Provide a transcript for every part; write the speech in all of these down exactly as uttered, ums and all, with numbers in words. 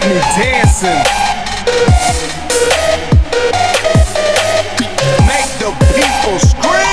me dancing. Make the people scream.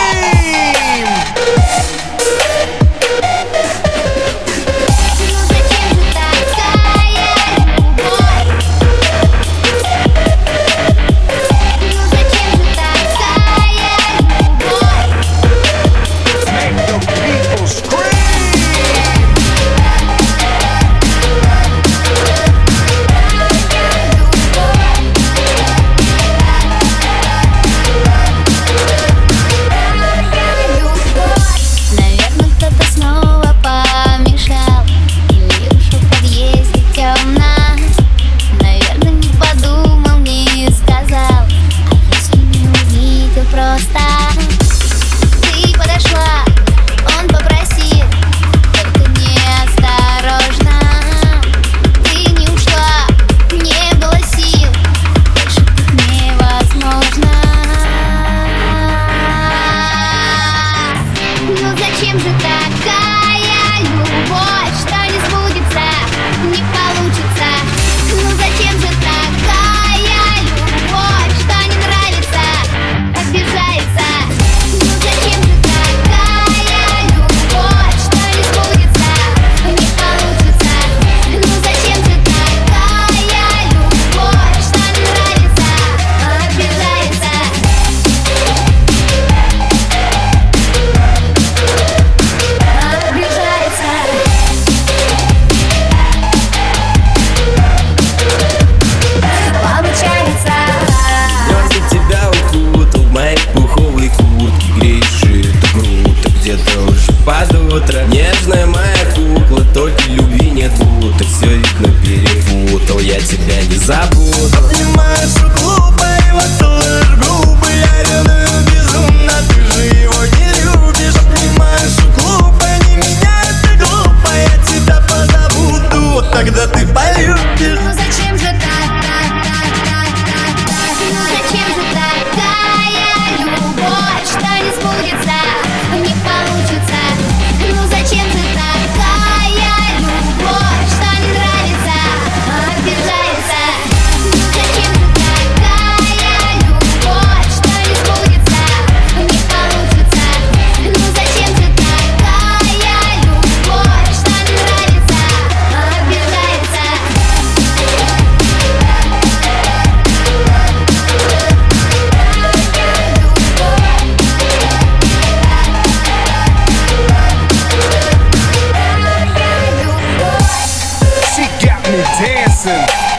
Зачем же такая любовь, что не сбудется, не получится? Ну зачем же такая любовь, что не нравится, обижается? Ну зачем же такая любовь, что не сбудется, не получится? Ну зачем же такая любовь, что не нравится, обижается? Под утро нежная моя кукла, только любви нет будто. Все видно перепутал, я тебя не забуду. Понимаешь, что глупо, его целуешь грубо. Я ревную безумно, ты же его не любишь. Понимаешь, что глупо, не меня это глупо. Я тебя позабуду, вот тогда ты полюбишь. Ну зачем же так, так, так, так, так, так? Ну зачем же такая любовь, что не сбудется, не получится? Ну зачем же такая любовь, что не нравится, обижается? Ну зачем же такая любовь, что не сбудется, не получится? Ну зачем же такая любовь, что не нравится, обижается? She got me dancing.